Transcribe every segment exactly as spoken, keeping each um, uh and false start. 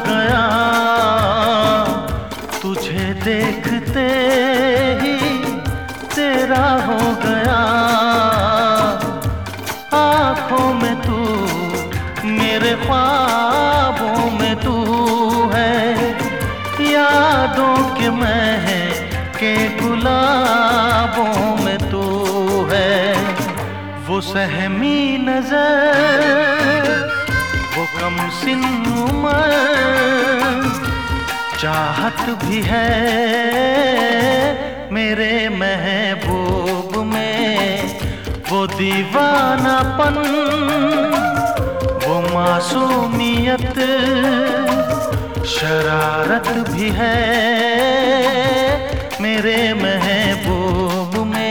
गया, तुझे देखते ही तेरा हो गया। आँखों में तू, मेरे ख्वाबों में तू है, यादों के महके गुलाबों में तू है। वो सहमी नजर, वो कम सिन उम्र, चाहत भी है मेरे महबूब में। वो दीवानापन, वो मासूमियत, शरारत भी है मेरे महबूब में।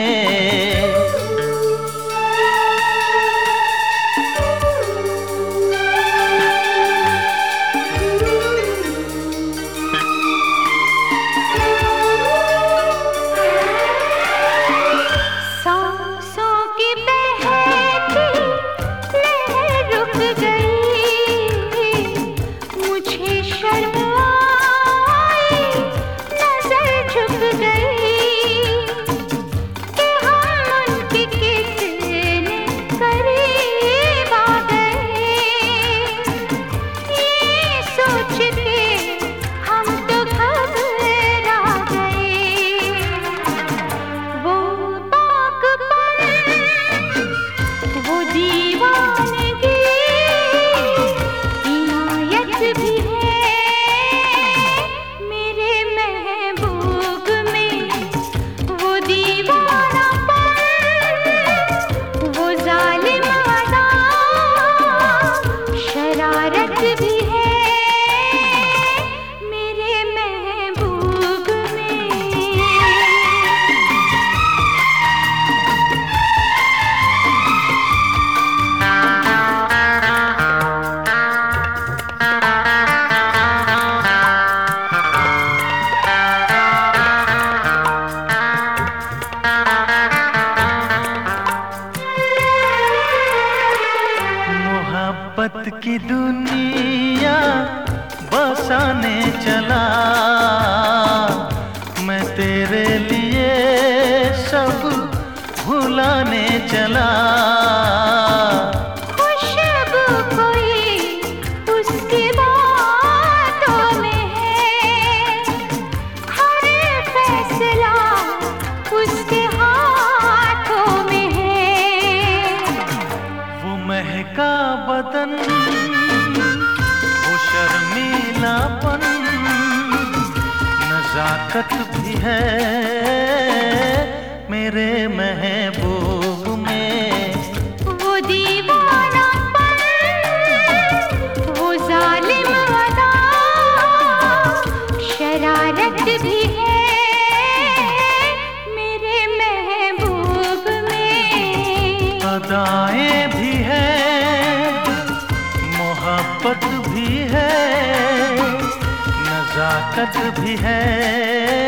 मोहब्बत की दुनिया बसाने चला, मैं तेरे लिए सब भुलाने चला। खुशबू कोई उसकी बातों में है, हर फैसला उसके हाथों में है। वो महका बदन, वो शर्मीलापन, नजाकत भी है मेरे महबूब में। वो दीवानापन, वो जालिम अदा, शरारत भी है मेरे महबूब में। अदाएं भी है, मोहब्बत भी है, नजाकत भी है